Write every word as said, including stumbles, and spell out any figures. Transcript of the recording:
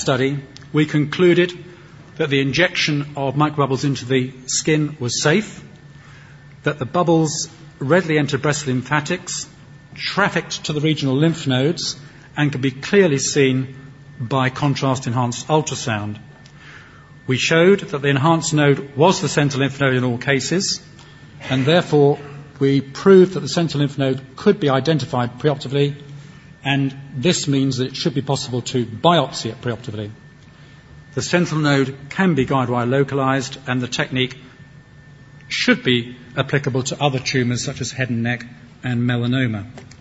study, we concluded that the injection of microbubbles into the skin was safe, that the bubbles readily entered breast lymphatics, trafficked to the regional lymph nodes, and could be clearly seen by contrast-enhanced ultrasound. We showed that the enhanced node was the central lymph node in all cases, and therefore we proved that the central lymph node could be identified preoperatively, and this means that it should be possible to biopsy it preoperatively. The central node can be guide wire localized, and the technique should be applicable to other tumours such as head and neck and melanoma.